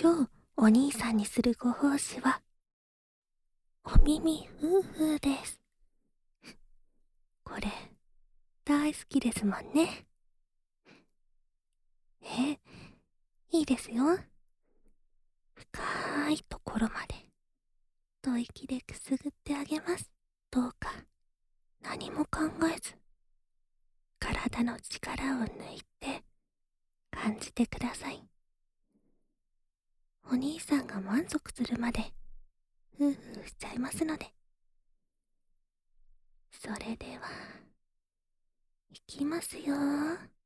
今日お兄さんにするご奉仕は、お耳ふーふーです。これ、大好きですもんね。いいですよ。深いところまで、吐息でくすぐってあげます。どうか、何も考えず、体の力を抜いて、感じてください。お兄さんが満足するまで、ふーふーしちゃいますので。それでは、いきますよー。